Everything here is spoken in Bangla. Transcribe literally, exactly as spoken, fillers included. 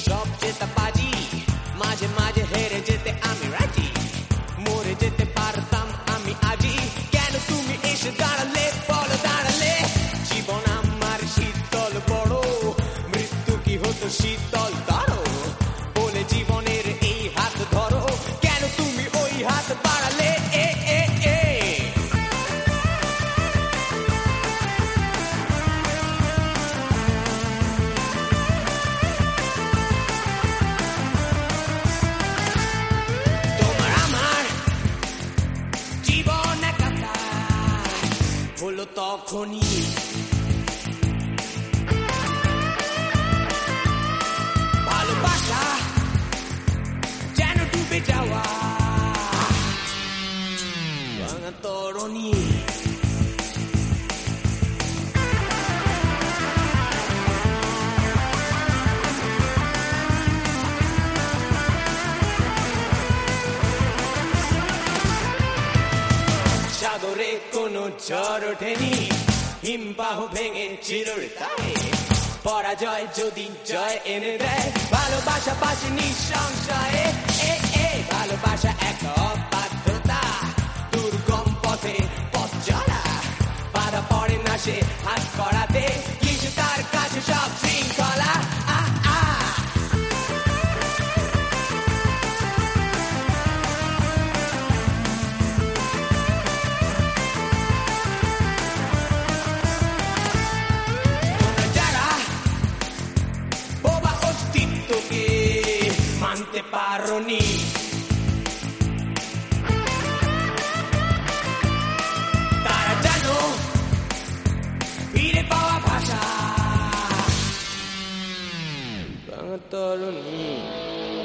সব জেতা বাজি, মাঝে মাঝে হেরে যেতে আমি রাজি, মরে যেতে পারতাম আমি আজই, কেন তুমি এসে দাঁড়ালে বলো দাঁড়ালে? জীবন আমার শীতল বড়, মৃত্যু কি হতো শীতল ধরো, বলে জীবনের এই হাত ধরো, কেন তুমি ওই হাত বাড়ালে? এ এ এ তোমার আমার জীবন একাকার হলো তখনই, ভালোবাসা যেন ডুবে যাওয়া ভাঙা তরণী। সাগরে কোনো ঝড় ওঠেনি, হিমবাহ ভেঙে চিরতায়, পরাজয় যদি জয় এনে দেয়, ভালোবাসা বাঁচে নিঃসংশয়ে। এ এ ভালোবাসা এক অবাধ্যতা, দুর্গম পথে পথ চলা, বাধা পড়ে না সে হাত করাতে, কিছু তার কাছে সব শৃঙ্খলা। আ আ মানতে পারোনি, তারা জানো ফিরে পাওয়া ভাষা ভাঙা তরণী।